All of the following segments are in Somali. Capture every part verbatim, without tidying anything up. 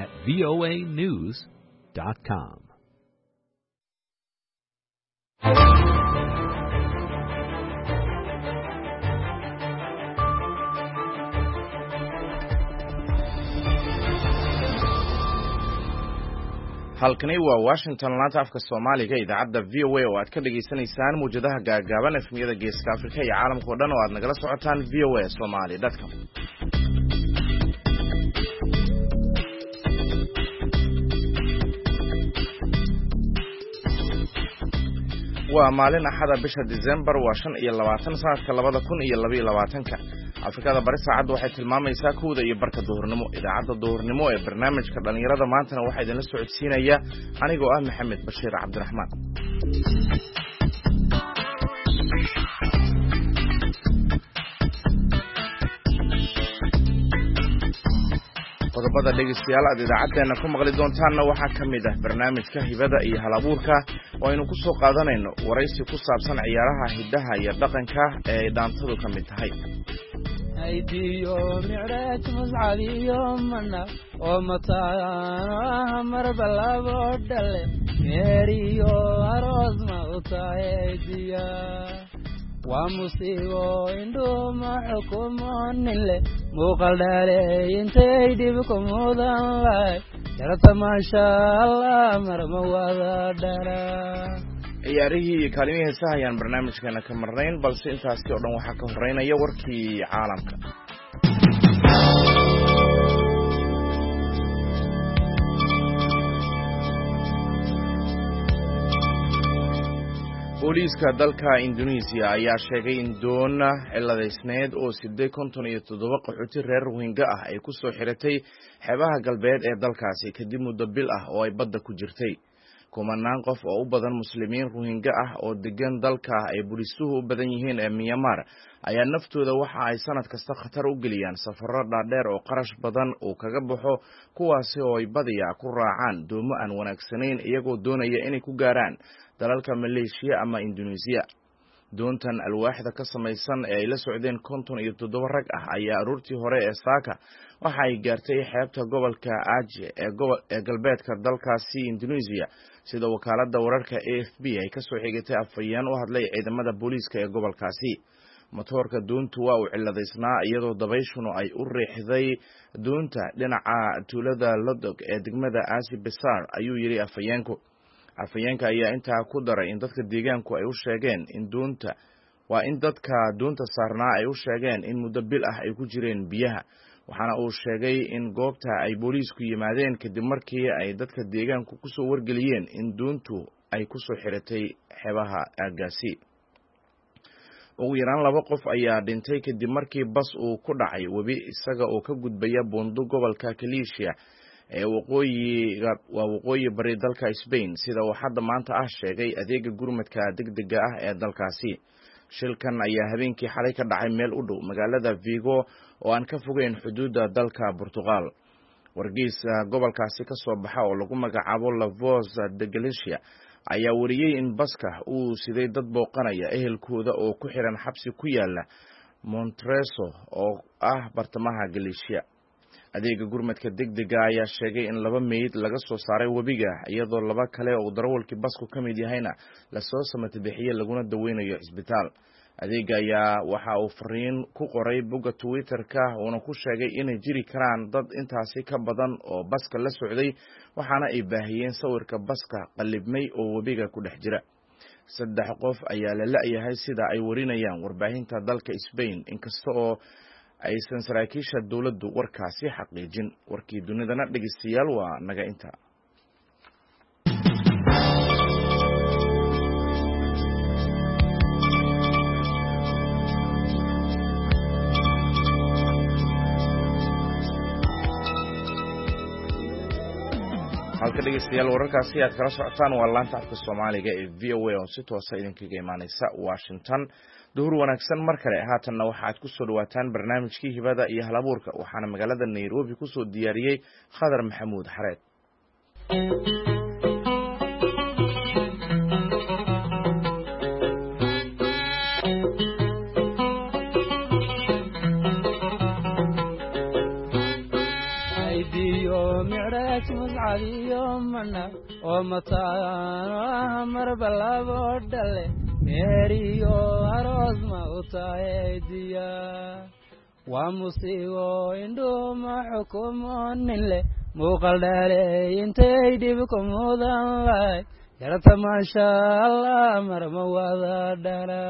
at v o a news dot com. halkani waa Washington laanta afka Soomaaliga idaacadda V O A oo aad ka dhageysanaysaan muujadaha gaagaaban efmiyada geeska Afrika iyo caalamka oo dhan oo aad nagala socotaan v o a somali dot com. waa maalin axada bisha December waa shan iyo labaatan sanadka labada kun iyo laba iyo labaatanka. Afrikada bari saacadu waxay tilmaamaysaa kooda iyo barka duhurnimo. Idaacadda duhurnimo ee barnaamijka dhalinyarada maantana waxaa idin la socodsiinaya anigoo ah Maxamed Bashiir Cabdiraxmaan. qodobada dhegeystayaal aad idaacadeena ku maqli doontaanna waxaa ka mid ah barnaamijka hibada iyo halabuurka oo aynu ku soo qaadanayno waraysi ku saabsan ciyaaraha hidaha iyo dhaqanka ee ay dhaantadu ka mid tahay. aydiyo micraaj muscadiyo mana oo mataan marba labo dhale meeriyo aroos ma u tahay aydiya waa musiibo indhuma xukumoonile muuqal dhaale intay dhibku mudan lahay yarta maasha allah marma wada dhara. ciyaarihii iyo kaalimihii heesaha ayaan barnaamijkeena ka marnayn, balse intaasi oo dhan waxaa ka horeynaya warkii caalamka. booliiska dalka Indonesia ayaa sheegay in doon ciladaysneed oo siddeed konton iyo toddoba qaxooti reer Rohingya ah ay ku soo xiratay xeebaha galbeed ee dalkaasi kadib muddo bil ah oo ay badda ku jirtay. kumanaan qof oo u badan muslimiin Rohingya ah oo degan dalka ay booliisuhu u badan yihiin ee Myanmar ayaa naftooda waxa ay sanad kasta khatar u geliyaan safarro dhaadheer oo qarash badan uu kaga baxo, kuwaasi oo ay badiyaa ku raacaan doomo aan wanaagsanayn iyagoo doonaya inay ku gaaraan dalalka Malaysia ama Indonesia. doontan alwaaxda ka samaysan ee ay la socdeen konton iyo toddoba rag ah ayaa aroortii hore ee saaka waxa ay gaartay xeebta gobolka Aceh ee gobol ee galbeedka dalkaasi Indonesia, sida wakaaladda wararka A F P ay ka soo xigtay afhayeen u hadlay ciidamada booliiska ee gobolkaasi. matoorka doontu waa uu ciladaysnaa iyadoo dabayshuna ay u riixday doonta dhinaca tuulada Lodog ee degmada Aceh Besar, ayuu yiri afhayeenku. afhayeenka ayaa intaa ku daray in dadka deegaanku ay u sheegeen in doonta waa in dadka doonta saarnaa ay u sheegeen in muddo bil ah ay ku jireen biyaha, waxaana uu sheegay in goobta ay booliisku yimaadeen kadib markii ay dadka deegaanku ku soo wargeliyeen in doontu ay ku soo xiratay xeebaha aagaasi. ugu yaraan laba qof ayaa dhintay kadib markii bas uu ku dhacay webi isaga oo ka gudbaya buundo gobolka Galicia ee waqooyiga waa waqooyi bari dalka Spain, sida uu hadda maanta ah sheegay adeega gurmadka degdega ah ee dalkaasi. shilkan ayaa habeenkii xalay ka dhacay meel u dhow magaalada Vigo oo aan ka fogeyn xuduudda dalka Portugal. wargeysa gobolkaasi ka soo baxa oo lagu magacaabo La Voz de Galicia ayaa wariyay in baska uu siday dad booqanaya ehelkooda oo ku xiran xabsi ku yaala Montreso oo ah bartamaha Galicia. adeega gurmadka degdega ayaa sheegay in laba meyd laga soo saaray webiga, iyadoo laba kale oo darawalkii basku ka mid yahayna lasoo samatibixiyay laguna daweynayo isbitaal. adeega ayaa waxa uu fariin ku qoray bogga Twitter-ka uuna ku sheegay inay jiri karaan dad intaasi ka badan oo baska la socday, waxaana ay baahiyeen sawirka baska qalibmay oo webiga ku dhex jira. saddex qof ayaa la la'yahay sida ay warinayaan warbaahinta dalka Spain, inkasta oo aysan saraakiisha dawladdu warkaasi xaqiijin. warkii dunidana dhegeystayaal waa naga inta. halka dhegeystayaal wararkaasi aad kala socotaan waa laanta afka Soomaaliga ee V O A oo si toos ah idinkaga imaanaysa Washington. duhur wanaagsan mar kale. haatanna waxaad ku soo dhawaataan barnaamijkii hibada iyo halabuurka, waxaana magaalada Nairobi ku soo diyaariyay Khadar Maxamuud Xareed. aydiyo micraaj micraaj muscadiyo mana oo mataanaha marbalabo dhale meeriyo aroos ma u tahay diyaar waa musiibo indhuuma xukumo nin leh muuqal dhalay intay dhib ku mudan lahay yarta maasha allah marma wada dhala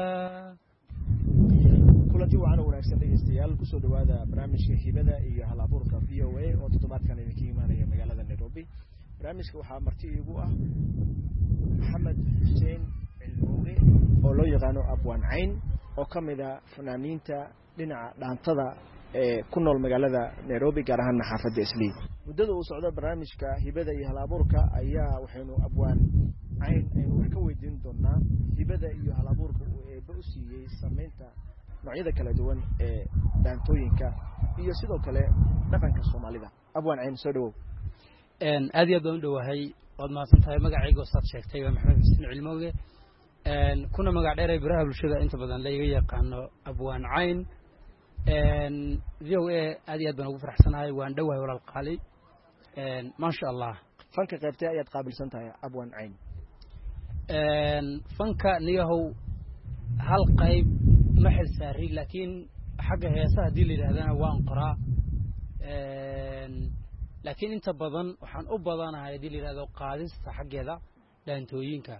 kulanti waxaan wanaagsan dhegeystayaal kusoo dhawaada barnaamijka hibada iyo hal-abuurka v o a oo toddobaadkan idinka imaanaya magaalada Nairobi. barnaamijka waxaa marti iigu ah Maxamed Xuseen Cilmuuge oo loo yaqaano Abwaan Cayn oo ka mid ah fanaaniinta dhinaca dhaantada ee ku nool magaalada Nairobi gaar ahaan xaafadda Islii. muddada uu socdo barnaamijka hibada iyo hal-abuurka ayaa waxaynu Abwaan Cayn aynu wax ka weydiin doonaa hibada iyo hal-abuurka uu eebba u siiyey sameynta noocyada kala duwan ee dhaantooyinka iyo sidoo kale dhaqanka Soomaalida. Abwaan Cayn soo dhawow. een aad iyo aad u dhawahay wad maasantahay magacayga oo saad sheegtay waa Maxamed Xuseen Cilmuuge een kuna magac dheer baraha bulshada inta badan la iga yaqaano Abwaan Cayn een v o a aad iyo aad baan ugu faraxsanahay waan dhawahay walaal qaali een ma sha Allah fanka qaybtay ayaad qaabilsan tahay Abwaan Cayn. een fanka niyahow hal qayb ma xil saari laakiin xagga heesaha hadii la yiraahdana waan qoraa een laakiin inta badan waxaan u badanahay hadii la yiraahdo qaadista xaggeeda dhaantooyinka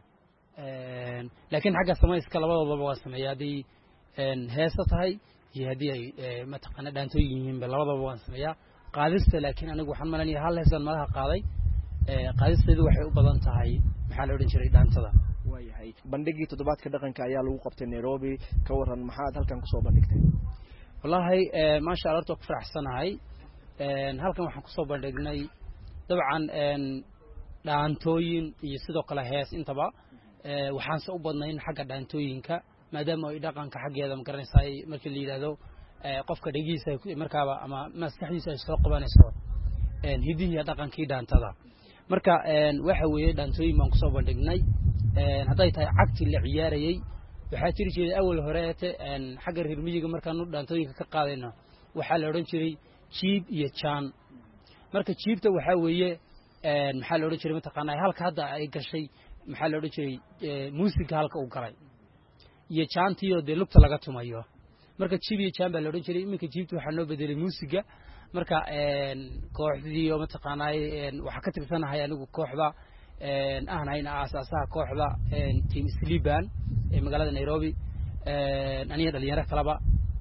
een laakiin xagga samayska labadooda waa sameeyay een heesa tahay iyo hadii ay ma taqaan dhaantooyin yihiin labadooda waan sameeyaa qaadista laakiin anigu waxaan malanayaa hal heesan malaha qaaday ee qaadisteedu waxay u badan tahay maxaa la oran jiray dhaantada. waayahay bandhigii toddobaadka dhaqanka ayaa lagu qabtay Nairobi ka waran maxaad halkan ku soo bandhigtay? wallahi ee ma sha Allah ku faraxsanahay een halkan waxaan ku soo bandhignay dabcan een dhaantooyin iyo sidoo kale hees intaba ee waxaan soo badnayn xagga dhaantooyinka maadaama ay dhaqanka xaggeeda ma garanaysaa markii la yiraahdo ee qofka dhagiisa markaaba ama maskaxdiisa ay soo qabanayso een hidihiya dhaqankii dhaantada marka een waxa weeye dhaantooyin baan ku soo bandhignay een haday tahay cagti la ciyaarayay waxa jiri jiray awal horeete een xagga reer miyiga markaan u dhaantooyinka ka qaadayna waxa la oran jiray jiib iyo jaan marka jiibta waxa weeye een waxa la oran jiray mataqaanay halka hadda ay gashay waxa la oran jiray muusiga halka uu galay iyo jaantiyo de lugta laga tumayo marka jiib iyo jaan baa la oran jiray iminka jiibta waxa loo bedelay muusiga marka een kooxdii oo mataqaanay een waxa ka tirsanahay anigu kooxda een ahnayna asaasaha kooxda een team Sleeban ee magaalada Nairobi een aniga dhalinyaro kalaba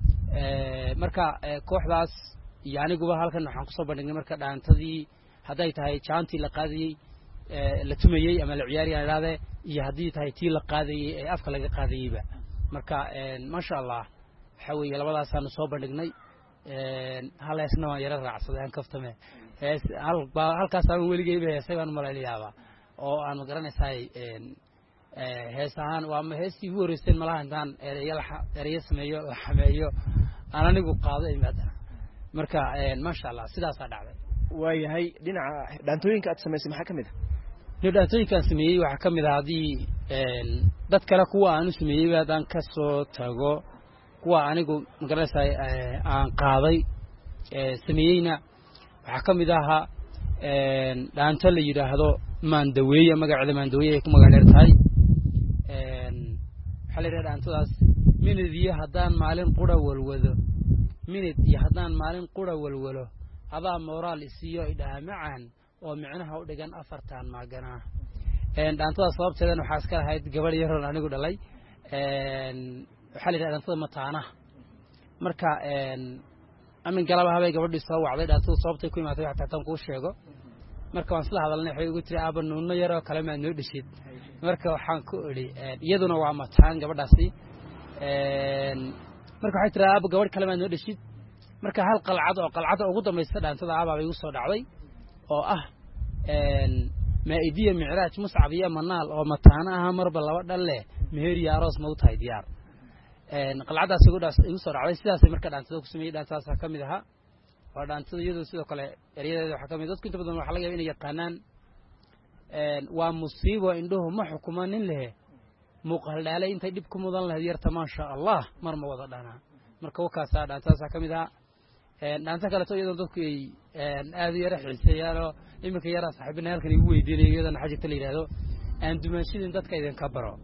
ee marka kooxdaas iyo aniguba halkan waxaan ku soo bandhignay marka dhaantadii haday tahay jaantii la qaadiyay ee la tumayay ama la ciyaariyay raade iyo hadii tahay tii la qaadiyay ee afka laga qaadiyayba marka een ma sha Allah waxa weeye labadaas aan soo bandhignay een haleesna waan yara raacsaday aan kaftame hees hal halkaas aan weligeyba heesagan malaaliyaaba oo aan ma garanaysaa een ee heesahan waa ma heestii ugu horeysay malaha intaan ereyo ereyo sameeyo xameeyo aan anigu qaado imaada marka een ma sha Allah sidaas aad dhacday. waayahay dhinaca dhaantooyinka aad sameysay maxaa kamid ah? dhaantooyinka aan sameeyay waxa kamid ah hadii een dad kale kuwa aan u sameeyay baadaan ka soo tago kuwa anigu ma garanaysaa aan qaaday ee sameeyayna waxa kamid aha een dhaanto la yiraahdo maandaweeye magaceeda maandaweeye ku magac dheer tahay een waxa la yiraahdaa dhaantadaas minadiyo haddaan maalin qura walwado minid iyo haddaan maalin qura walwalo adaa moraal isiyo idhaa macaan oo micnaha u dhigan afartan maagana een dhaantadaas sababteedan waxa iska ahayd gabadh yar oo anigu dhalay een waxa la yiraahdaa dhaantada mataana marka een amin galaba habay gabadhii soo wacday dhaantada sababtay ku imaatay waxa tan ku sheego marka waan isla hadalnay waxay ugu tiri aaba nuuno yar oo kale ma noo dhishid marka waxaan ku iri iyaduna waa mataan gabadhaasi een marka waxay tiri aaba gabadh kale ma noo dhishid marka hal qalcad oo qalcada ugu dambaysta dhaantada aaba bay u soo dhacday oo ah een maa'idiya micraaj muscab iyo manaal oo mataana ah marba laba dhalle meher iyo aroos ma u tahay diyaar een qalcadaas ugu dhaas igu soo dhacday sidaas marka dhaantada ku sameeyay dhaantaas ka mid aha waa dhaantada iyadoo sidoo kale eriyadeeda waxa kamid dadku inta badan waxa laga yaabaa inay yaqaanaan een waa musiibo indhuhu ma xukumanin leh muuqaal dhaalay intay dib ku mudan lahayd yarta ma sha Allah mar ma wada dhana marka wakaas dhaantaas ka mid ah dhaanta kale to iyadoo dadku ay aad u yara xiiseeyaanoo iminka yaraa saaxiibina halkan igu weydiinaya iyadana xajirta la yidhaahdo aan dumaanshidin dadka idinka baro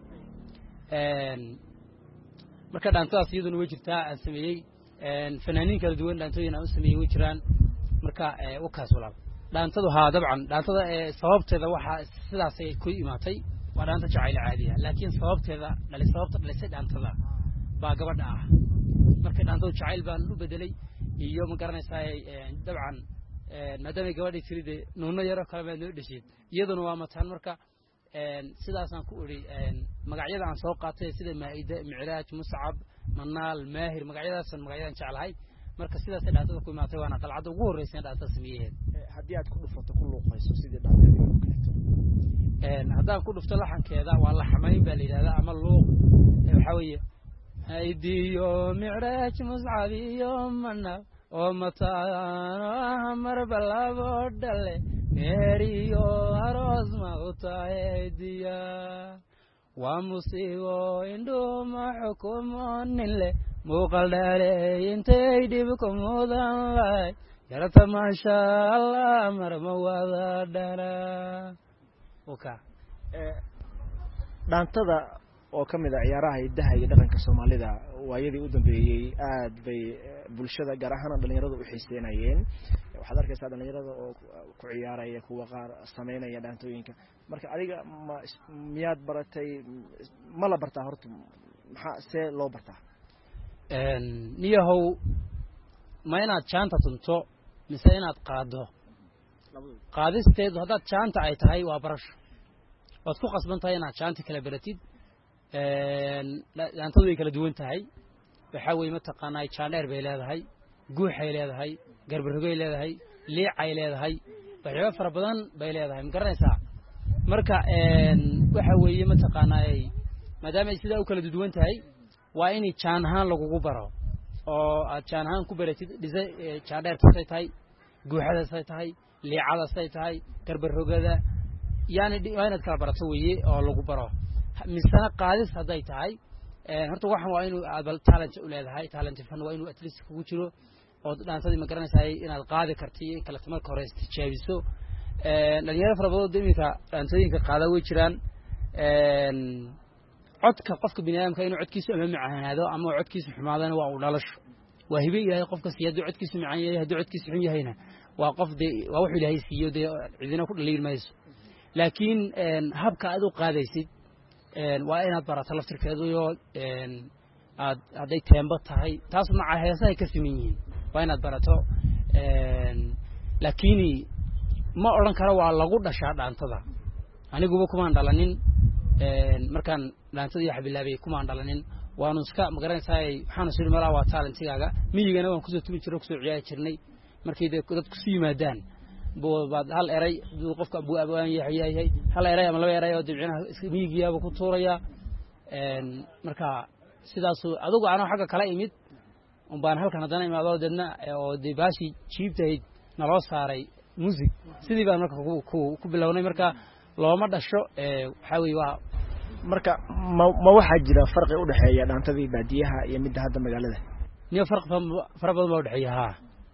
marka dhaantadaas iyaduna way jirtaa aan sameeyey fanaaniin kala duwan dhaantooyin aan u sameeyey way jiraan marka wakaas walaal dhaantadu haa dabcan dhaantada sababteeda waxaa sidaasay ku imaatay waa dhaanta jacayl caadiya laakiin sababteeda dhali sababta dhalisay dhaantada baa gabadha ah marka dhaantadu jacayl baan u bedelay iyo ma garanaysaa dabcan maadaama gabadhii tiride nuuno yaro kale baad noo dhasheed iyaduna waa mataan marka sidaasaan ku iri magacyada aan soo qaatay sida maa'ida micraaj muscab manaal maahir magacyadaasan magacyadan jeclahay marka sidaas ay dhaantada ku imaatay waana qalcada ugu horreysay dhaantada sameeyay haddii aad ku dhufato ku luuqayso sidii dhaantada ugu kaleeto een haddaan ku dhufto laxankeeda waa la xamayn baa la yiraahdaa ama luuq waxa weeye haydiyo micraaj muscab iyo manaal oo mataa mar balabo dhale meeriyo aroos ma utaydiya wa musiibo indhuma xukumonile muuqal dhaale intay dhib ku mudan lahay yarata maasha allah marma wada dhala oka dhaantada oo kamid ah ciyaaraha hidaha iyo dhaqanka Soomaalida waayadii u dambeeyay aad bay bulshada gaar ahaan dhalinyaradu u xiiseynayeen waxaad arkaysaa dhalinyarada oo ku ciyaaraya kuwa qaar sameynaya dhaantooyinka marka adiga miyaad baratay ma la bartaa horta maxaa see loo bartaa een niyahow ma inaad jaanta tunto mise inaad qaado qaadisteedu haddaad jaanta ay tahay waa barasho waad ku qasban tahay inaad jaanta kala baratid dhaantadu way kala duwan tahay waxa weeye mataqaanaa jaandheer bay leedahay guuxay leedahay garbarogay leedahay liicay leedahay waxyaabo fara badan bay leedahay ma garanaysaa marka waxa weeye mataqaanaa maadaama ay sidaa u kala duwan tahay waa in jaan ahaan lagugu baro oo aad jaan ahaan ku baratid dhisay jaandheerta tahay guuxada say tahay liicada say tahay garbarogada yaani waa inaad kala barato weeye oo lagu baro misana qaadis haday tahay horta waxan waa inuu aad talent u leedahay talent fan waa inuu at least kugu jiro oo dhaantadii ma garanaysaa inaad qaadi kartid kala tamarka hore istijaabiso ee dhalinyaro fara badan deemika dhaantooyinka qaada way jiraan ee codka qofka bini'aadamka inuu codkiisu ama macaanaado ama codkiisu xumaadana waa uu dhalasho waa hibe ilaahay qofka siyaado codkiisu macaan yahay hadii codkiisu xun yahayna waa qof de waa wuxuu ilaahay siiyo de cidina ku dhaliil mayso laakiin habka aad u qaadaysid waa inaad barato laftirkeedu iyo aad haday teemba tahay taas ma heesaha ka simeeyeen waa inaad barato laakiin ma oran karo waa lagu dhashaa dhaantada aniguba kuma dhalanin markaan dhaantada iyo xabilaabay kuma dhalanin waanu iska magaranaysaa waxaan soo maraa waa talentigaaga miyigana waan ku soo tubi jiray ku soo ciyaari jirnay markii dadku sii yimaadaan boobad hal eray qofka abu abaan yahay hal eray ama laba eray oo dibcinaha miyigiyaaba ku tuuraya een marka sidaas adigu aan xagga kala imid un baan halkan hadana imaado dadna oo dibaashi jiibtay naloo saaray music sidii baan marka ku bilownay marka looma dhasho ee waxa weey waa marka ma waxa jira farqi u dhaxeeya dhaantadii baadiyaha iyo mid hadda magaalada niyo farq farq badan u dhaxeeya ha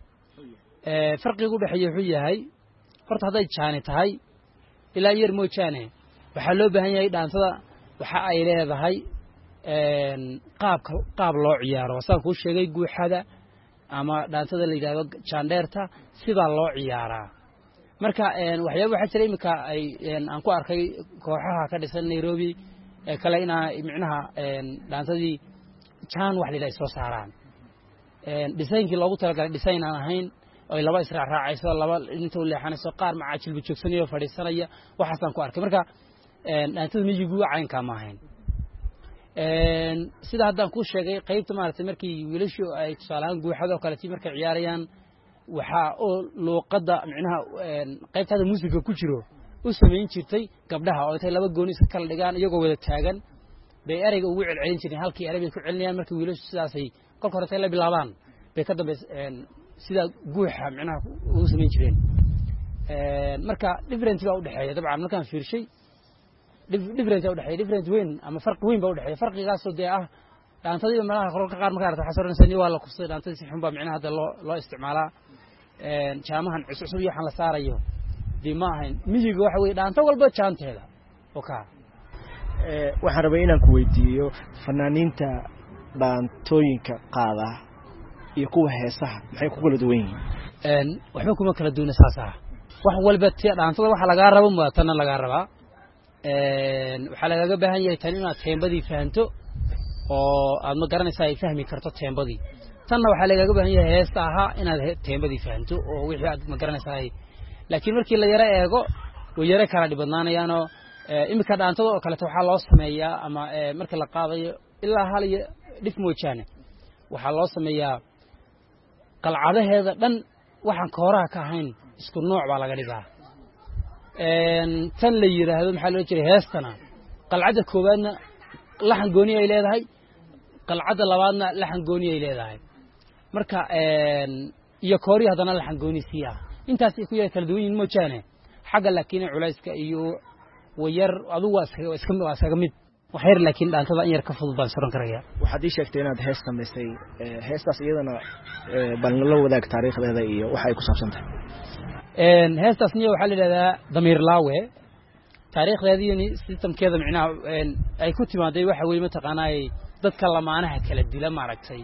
ee farqiga u dhaxeeya wuxuu yahay horta haday jaani tahay ilaa yar moo jaane waxa loo baahan yahay dhaantada waxa ay leedahay een qaab qaab loo ciyaaro saan ku sheegay guuxada ama dhaantada la yiraahdo jaandheerta sida loo ciyaaraa marka een waxyaabo waxa jiray imika ay aan ku arkay kooxaha ka dhisan Nairobi ee kale ina micnaha een dhaantadii jaan wax leeyahay soo saaraan een designkii loogu talagalay design aan ahayn oo laba israac raacayso laba inta u leexanayso qaar ma caajil joogsanaya fadhiisanaya waxaasaan ku arkay marka een dhaantada miyigu caynka ma ahayn een sida haddaan ku sheegay qaybta maartay markii wiilashu ay tusaalaan guuxada kale tii markay ciyaarayaan waxa oo luuqada micnaha een qaybtada muusiga ku jiro u sameeyay jirtay gabdhaha oo intay laba gooni iska kala dhigaan iyagoo wada taagan bay erayga ugu celcelin jireen halkii erayga ku celinayaan markii wiilashu sidaas ay kolka hore la bilaabaan bay ka dambeeyay een sida guuxa micnaha uu sameeyay jireen ee marka different baa u dhaxeeya dabcan markaan fiirshay different u dhaxeeya different weyn ama farq weyn baa u dhaxeeya farqigaas oo de ah dhaantadii meelaha qorka qaar markaa waxa soo ranaysan waa la kufsay dhaantadii si xun baa micnaha hadda loo loo isticmaalaa een jaamahan cusub iyo waxan la saarayo dima ahayn miyiga waxa weey dhaanta walba jaanteeda oka ee waxaan rabaa inaan ku weydiiyo fanaaniinta dhaantooyinka qaada iyo kuwa heesaha maxay ku kala duwan yihiin een waxba kuma kala duwan saasaa wax walba tii dhaantada waxa laga rabo ma tan laga rabaa een waxa laga baahan yahay tan inaad teembadii fahanto oo aad ma garanaysaa ay fahmi karto teembadii tanna waxa laga baahan yahay heesta aha inaad teembadii fahanto oo wixii aad ma garanaysaa laakiin markii la yara eego way yara kala dhibadnaanayaano imika dhaantada oo kale waxa loo sameeyaa ama marka la qaadayo ilaa hal iyo dhif moojaane waxa loo sameeyaa qalcadaheeda dhan waxaan kooraha ka ahayn isku nooc baa laga dhigaa een tan la yiraahdo maxaa loo jiray heestana qalcada koobaadna laxan gooni ay leedahay qalcada labaadna laxan gooni ay leedahay marka een iyo koori hadana laxan gooni siya intaas ay ku yahay kala duwan yihiin moojaane xagga laakiin culayska iyo wayar adigu waa iska waa iska mid waxyar laakiin dhaantada in yar ka fudud baan suran karaya waxaad ii sheegtay inaad hees samaysay heestaas iyadana bal la wadaag taariikhdeeda iyo waxa ay ku saabsan tahay een heestaas niyo waxa la yiraahdaa damiir laawe taariikhdeedii systemkeeda micnaha ay ku timaaday waxa weey ma taqaanay dadka lamaanaha kala dila maaragtay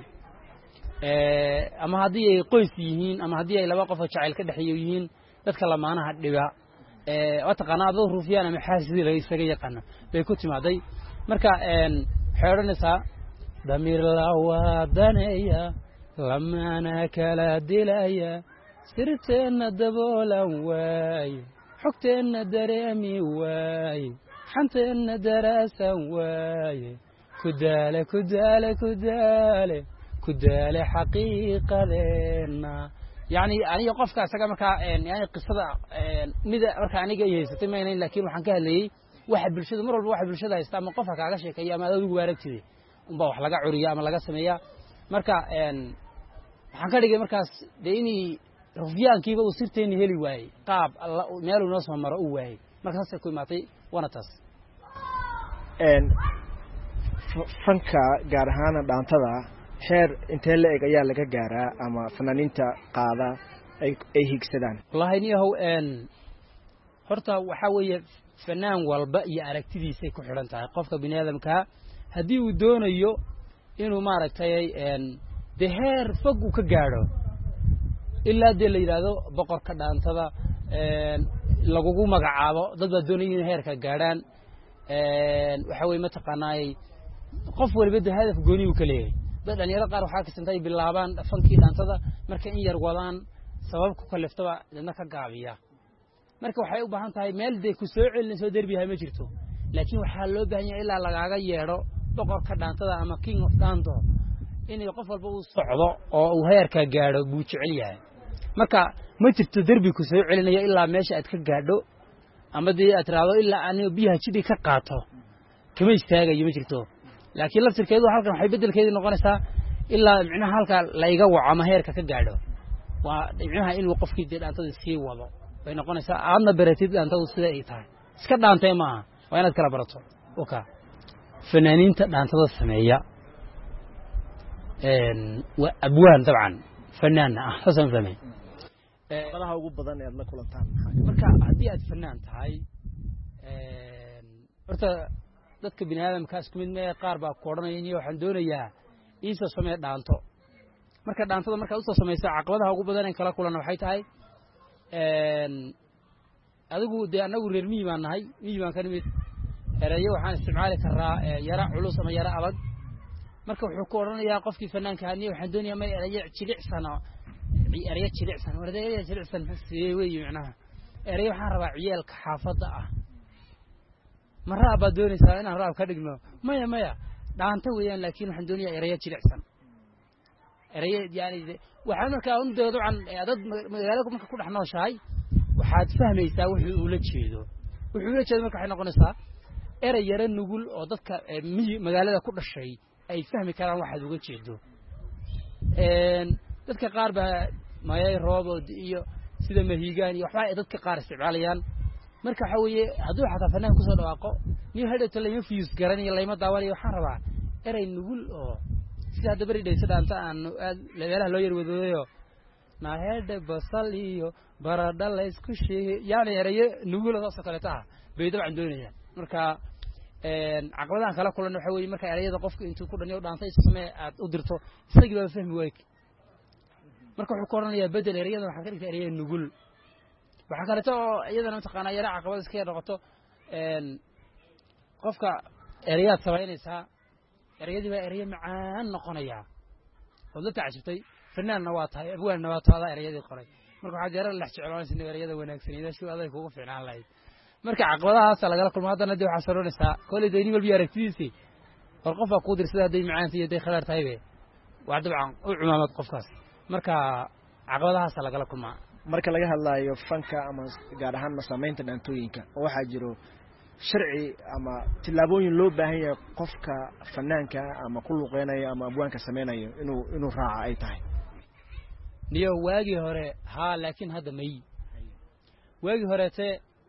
ee ama hadii ay qoys yihiin ama hadii ay laba qof oo jacayl ka dhaxeeyo yihiin dadka lamaanaha dhiba ee waa taqaanaa dad ruufiyaan ama xaasidii laga isaga yaqaan bay ku timaaday marka een xeeranaysa damiir laawadanaya lamaana kala dilaya sirteena daboolan waay xogteena dareemi waay xanteena daraasan waay kudaale kudaale kudaale kudaale xaqiiqadeena يعني أنا يقف كأسجى مكا يعني قصة مدة مركا أنا جاي ستة ما لكن وحن كهلي واحد بالشدة مرة واحد بالشدة يستعمل قفك على شيء كي ما ذو جوارك كذي وبروح لقى عريا ما لقى سمية مركا وحن كهلي مركا ديني رفيان كيف وصرت إني هلي واي قاب الله ماله ناس هم مرة واي مركا هسه كل معطي وانا تس إن فنكا جارهانا دانتلا heer intee la eg ayaa laga gaaraa ama fanaaniinta qaada ay ay higsadaan wallahi niyahow een horta waxa weeye fanaan walba iyo aragtidiisa ku xiran tahay qofka bini'aadamka hadii uu doonayo inuu maaragtay een de heer fog uu ka gaaro ilaa de la yiraahdo boqorka dhaantada een lagu magacaabo dad baa doonaya inay heerka gaaraan een waxa weeye ma taqaanaay qof walba de hadaf gooni uu ka leeyahay dad dhalinyaro qaar waxa ka santay bilaabaan fankii dhaantada marka in yar wadaan sabab ku kaleftaba dadna ka gaabiya marka waxay u baahan tahay meel day ku soo celinayso derbiha ma jirto laakiin waxa loo baahan yahay ilaa lagaaga yeero boqorka dhaantada ama king of dhaanto in qof walba uu socdo oo uu heerka gaaro buu jecel yahay marka ma jirto derbi ku soo celinayo ilaa meesha aad ka gaadho ama dii aad raado ilaa aan biyaha jidii ka qaato kama istaagayo ma jirto laakiin laftirkeedu halkan waxay bedelkeedu noqonaysaa ilaa micnaha halka la iga waco ama heerka ka gaadho waa micnaha inuu qofkii dhaantada sii wado bay noqonaysaa aadna baratid dhaantada sida ay tahay iska dhaantay ma aha waa inaad kala barato oka fanaaniinta dhaantada sameeya een waa abwaan dabcan fanaan ah xasan fahmay ee qadaha ugu badan ee aad la kulantaan marka hadii aad fanaan tahay een horta dadka bini'aadamka isku mid ma qaar baa koodhanayay waxaan doonayaa iisa samee dhaanto marka dhaantada marka uu soo sameeyay caqabadaha ugu badan ee kala kulan waxay tahay een adigu de anagu reer miyi baan nahay miyi baan ka nimid erayo waxaan isticmaali karaa yara culus ama yara adag marka wuxuu ku oranayaa qofkii fanaanka ahaa waxaan doonayaa ma erayo jilicsan erayo jilicsan erayo jilicsan si weey macnaha erayo waxaan rabaa ciyaalka xaafada ah marra baa doonaysaa inaan raab ka dhigno maya maya dhaanta weeyaan laakiin waxaan doonayaa erayo jilicsan erayo yaani waxaan markaa u doodo can dad magaalada marka ku dhax nooshahay waxaad fahmaysaa wixii uu la jeedo wuxuu la jeedo marka waxay noqonaysaa eray yara nugul oo dadka magaalada ku dhashay ay fahmi karaan waxa uga jeedo een dadka qaar baa mayay roobod iyo sida mahiigaan iyo waxa ay dadka qaar isticmaalayaan marka waxa weeye haduu xataa fanaan ku soo dhawaaqo ni hadda talay fiis garan iyo layma daawanayo waxaan rabaa eray nugul oo sida hadda bari dhayso dhaanta aan leelaha loo yar wadooyo naheede basal iyo baradha la isku sheegay yaani erayo nugulada soo kale taa bay dabcan doonayaan marka een caqabadahan kala kulan waxa weeye marka erayada qofka intuu ku dhaniyo dhaantay samee aad u dirto isagii baa fahmi waayay marka wuxuu qoranayaa bedel erayada waxa ka dhigtay erayo nugul waxa kale oo iyadana taqaana yara caqabad iska noqoto een qofka erayada sameynaysa erayadii baa erayo macaan noqonaya wada tacshatay fanaanna waa tahay abwaanna waa taada erayadii qoray marka waxa jeerar la jeclaanaysa erayada wanaagsan sida aday kugu fiicnaan lahayd marka caqabadahaas laga kulmo hadana dib waxa saroonaysa kolay deeyni walba aragtidiisi war qof ku dirsada haday macaan iyo day khalaar tahay waa dabcan u cumaamad qofkaas marka caqabadahaas laga kulmo marka laga hadlayo fanka ama gaar ahaan sameynta dhaantooyinka waxa jiro sharci ama tilaabooyin loo baahan yahay qofka fanaanka ama ku luqeynaya ama abwaanka sameynayo inuu inuu raaca ay tahay niyo waagi hore ha laakiin hadda may waagi hore te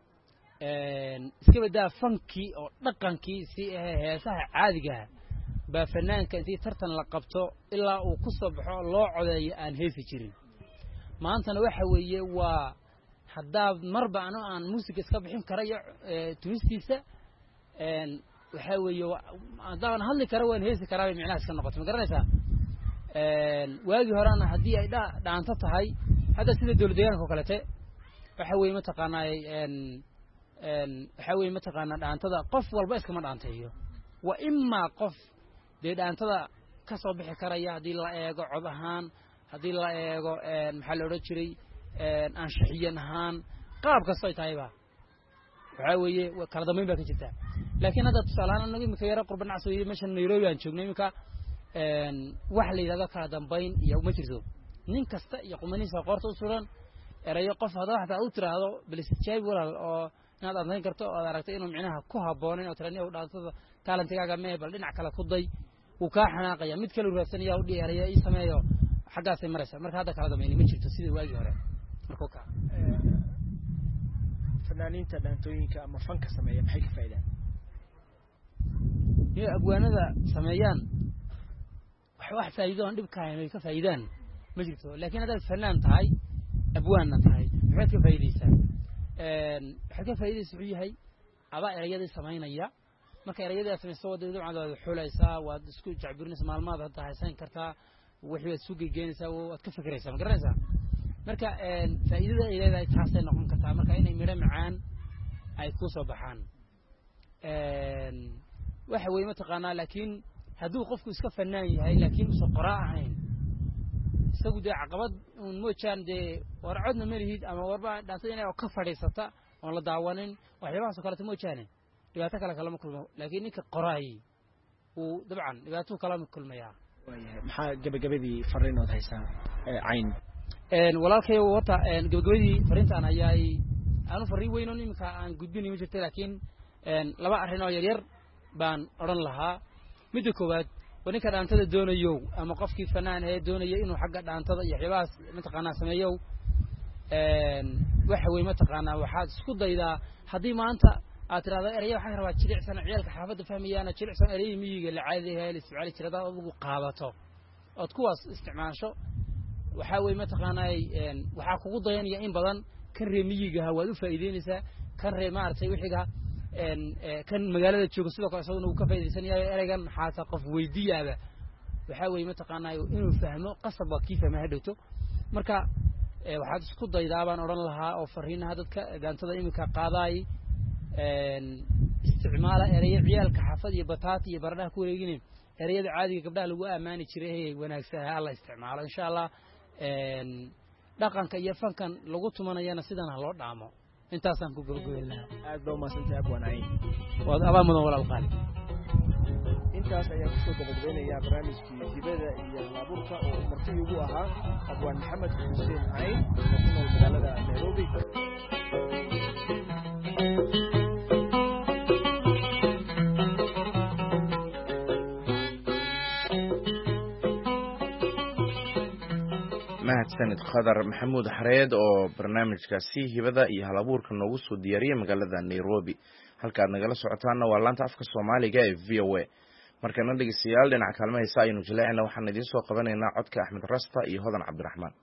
een iska badaa fanki oo dhaqankii si heesaha caadiga ba fanaanka intii tartan la qabto ilaa uu ku soo baxo loo codeeyo aan heesi jirin maantana waxa weeye waa hadda marba aan music iska bixin karayo twistiisa een waxa weeye hadaan hadli karo waan heesi karaa micnaha iska noqoto ma garanaysaa een waagi horena hadii ay dhaanta tahay hadda sida dawladdeegaanka kale te waxa weeye ma taqaanay een een waxa weeye ma taqaanaa dhaantada qof walba iska ma dhaanteeyo wa imma qof de dhaantada ka soo bixi karaya hadii la eego cod ahaan hadii la eego een maxaa la oran jiray een anshaxiyan ahaan qaab ka soo taayba waxa weeye kala dambeyn baa ka jirta laakiin hadda tusaalahan anagu imika yara qurban casooyay meesha Nairobi aan joognay imika een wax la yiraahdo kala dambeyn iyo ma jirto nin kasta iyo qumaniisa qorto u suran erayo qof hada waxa uu tiraahdo bilis jayb walaal oo inaad adeyn karto oo aragtay inuu micnaha ku habooneen oo tiraniyo dhaantada talantigaaga meebal dhinac kale ku day uu ka xanaaqaya mid kale raadsanaya u dhiyaariyo ay sameeyo xagaasay maraysa marka hadda kala dambeyn ma jirto sidii waagi hore marka ka fanaaniinta dhaantooyinka ama fanka sameeya maxay ka faa'iidaan iyo abwaanada sameeyaan wax wax faa'iido aan dhibka ay ka faa'iidaan ma jirto laakiin hadda fanaan tahay abwaanna tahay waxay ka faa'iideysaa een waxa ka faa'iideysu yahay aba erayada sameynaya marka erayada sameeyso wadada cadaad xulaysa waad isku jacbirnaysa maalmaha hadda haysan kartaa wixii aad suuq geynaysaa oo aad ka fikiraysaa ma garanaysaa marka een faa'iidada ay leedahay taasay noqon kartaa marka inay miro macaan ay ku soo baxaan een waxa weeye ma taqaanaa laakiin hadduu qofku iska fanaan yahay laakiin uu soo qoraa ahayn isagu de caqabad uu moojaan de warcadna marihid ama warba dhaantay inay ka fadhiisata oo la daawanin waxyaabahaas kale ta moojaan dhibaato kale kala ma kulmo laakiin ninka qoraay uu dabcan dhibaato kala ma kulmaya maxaa gabagabadii fariinood haysaa cayn een walaalkay wata een gabagabadii fariintaan ayay aanu fariin weyn oo nimka aan gudbin ma jirto laakiin een laba arrin oo yar yar baan oran lahaa mid koowaad waninka dhaantada doonayo ama qofkii fanaan ee doonayo inuu xagga dhaantada iyo xibaas mataqaanaa sameeyo een waxa weey mataqaanaa waxaad isku daydaa hadii maanta aad tiraahdo erayo waxaan rabaa jilicsan ciyalka xaafadda fahmayaan jilicsan erayo miyiga la caadiga ee isticmaali jirada ugu qaadato oo kuwaas isticmaasho waxa weey mataqaanaa een waxa kugu dayanaya in badan kan reemiyiga waad u faa'iideynaysaa kan reer maartay wixiga een kan magaalada jooga sidoo kale soo uu ka faa'iideysanayo eraygan xaata qof weydiiyaba waxa weey mataqaanaa inuu fahmo qasab waa kiifa ma hadhowto marka waxaad isku daydaa baan oran lahaa oo fariinaha dadka dhaantada imika qaaday een isticmaala erayo ciyalka xaafad iyo bataat iyo baradhaha ku wareegin erayada caadiga gabdhaha lagu amaani jiray wanaagsan alla isticmaalo insha Allah een dhaqanka iyo fankan lagu tumanayana sidan loo dhaamo intaasaan ku gabagabeynaa aad baa maasantay abwanayn wad aba mudan walaal qaali intaas ayaa ku soo gabagabeynaya barnaamijkii hibada iyo laaburka oo martii ugu ahaa abwaan maxamed xuseen cayn oo ku nool magaalada Nairobi mahadsanid khadar maxamuud xareed oo barnaamijkaasi hibada iyo halabuurka noogu soo diyaariyay magaalada Nairobi halka aad nagala socotaana waa laanta afka Soomaaliga ee V O A markana dhegeystayaal dhinaca kaalmo heesa aynu jaleecna waxaan idiin soo qabanaynaa codka Axmed Rasta iyo Hodan Cabdiraxmaan.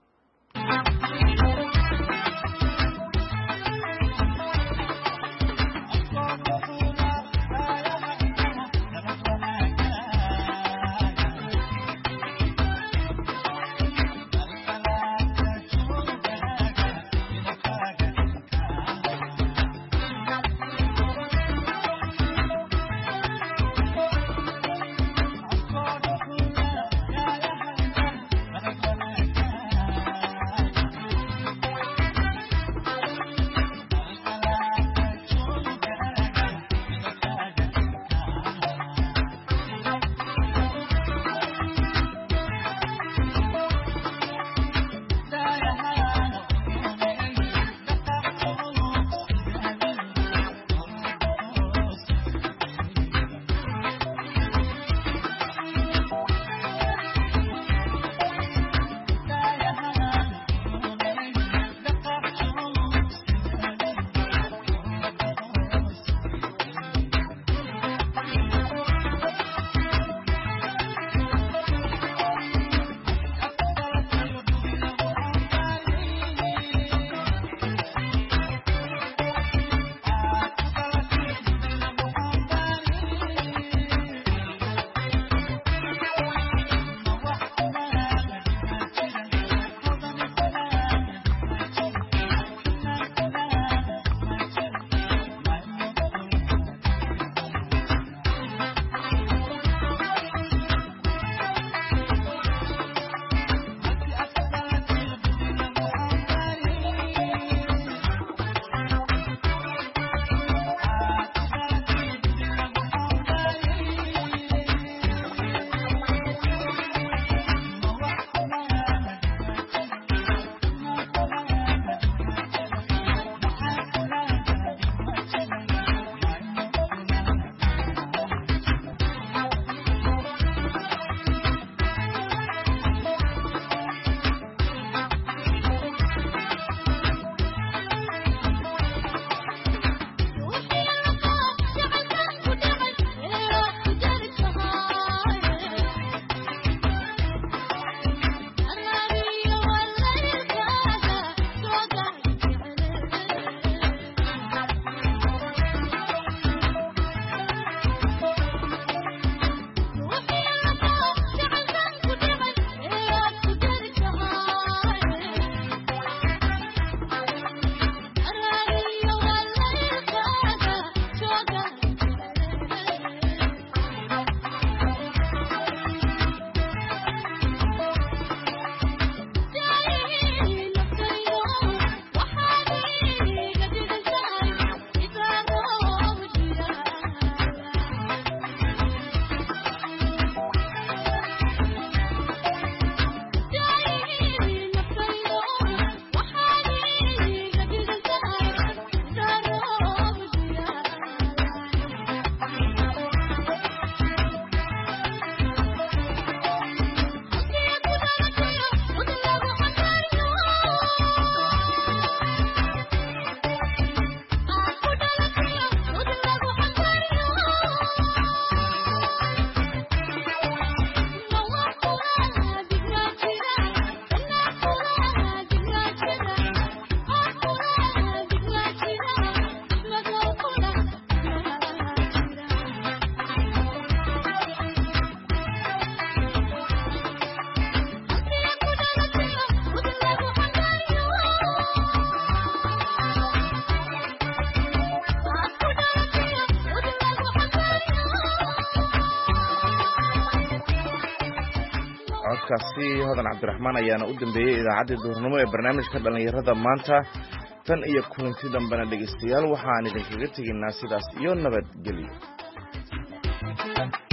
codkaasi Hodan Cabdiraxmaan ayaana u dambeeyay idaacadda duurnimo ee barnaamijka dhalinyarada maanta tan iyo kulanti dambana dhageystayaal waxaan idinkaga tegaynaa sidaas iyo nabadgelyo.